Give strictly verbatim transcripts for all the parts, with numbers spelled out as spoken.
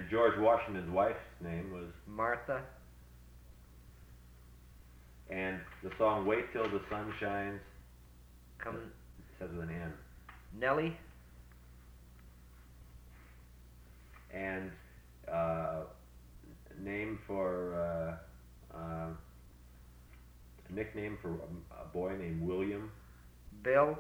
George Washington's wife's name was? Martha. And the song Wait Till the Sun Shines? Come. It says with an N. Nellie. And uh, name for uh, uh, a nickname for a, a boy named William? Bill.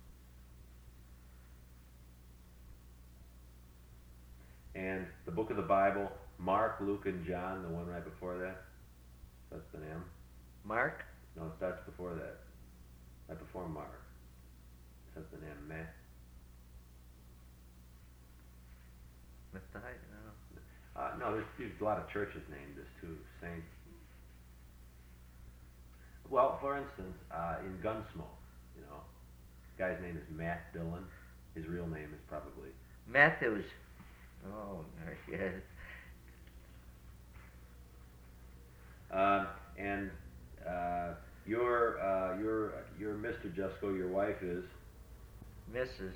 And the book of the Bible, Mark, Luke, and John, the one right before that? That's the name. Mark? No, it starts before that. Right before Mark. That's the name, Matt. Matthias? No. Uh, no, there's, there's a lot of churches named this too. Saint. Well, for instance, uh, in Gunsmoke, you know, the guy's name is Matt Dillon. His real name is probably Matthews. Oh, yes. Um, and uh, your uh, your your Mister Jusko, your wife is. Missus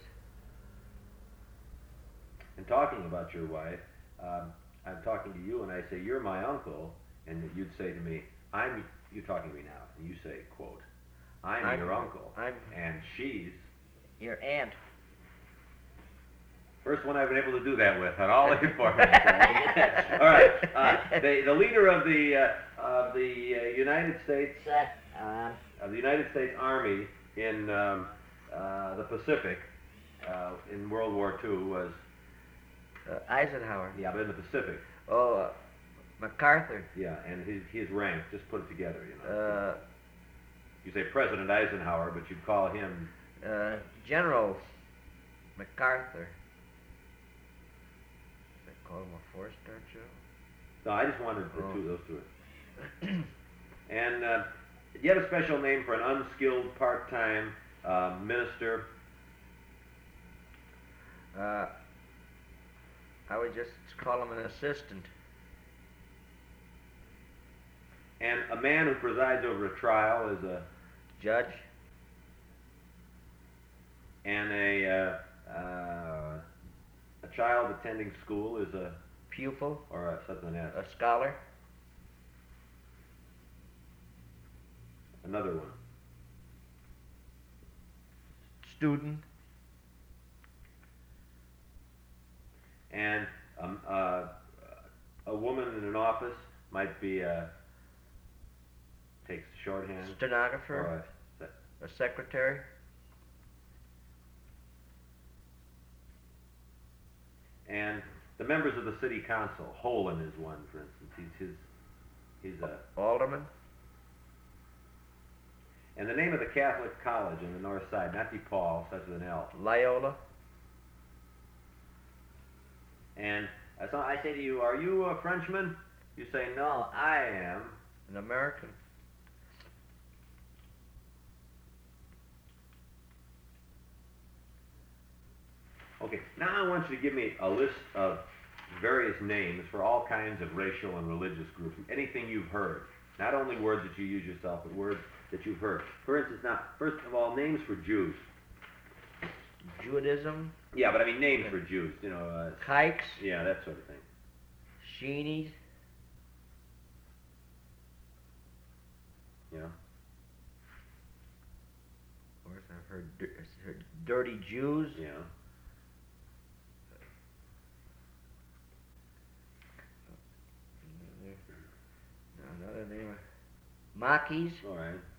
And talking about your wife, um, I'm talking to you, and I say you're my uncle, and you'd say to me, "I'm." You're talking to me now, and you say, "Quote, I'm, I'm your uncle," I'm and she's. Your aunt. First one I've been able to do that with on all the information. All right. Uh, the, the leader of the uh, of the uh, United States Um, of the United States Army in um, uh, the Pacific uh, in World War Two was uh, Eisenhower. yeah, but in the Pacific. Oh, uh, MacArthur. Yeah, and his his rank. Just put it together, you know. Uh, you say President Eisenhower, but you'd call him uh, General MacArthur. Call him a four-star general? No, I just wanted the Oh. two, those two. And uh, do you have a special name for an unskilled part-time uh, minister? Uh, I would just call him an assistant. And a man who presides over a trial is a Judge. and a uh, uh, a child attending school is a Pupil. or a, something else. A scholar. Another one. Student. And um, uh, a woman in an office might be a takes shorthand. Stenographer. Or a, A secretary. and the members of the city council. Holden is one, for instance. He's his he's a Alderman. and the name of the Catholic college on the north side, not DePaul, starts with an L. Loyola. And uh, so I say to you, are you a Frenchman? You say, no, I am. An American. Okay, now I want you to give me a list of various names for all kinds of racial and religious groups. Anything you've heard. Not only words that you use yourself, but words that you've heard. For instance, now, first of all, names for Jews. Judaism. Yeah, but I mean names for Jews. You know, uh, Kikes. yeah, that sort of thing. Sheenies. You know. Of course, I've heard, dir- heard dirty Jews. Yeah. Another name. Maquis. All right.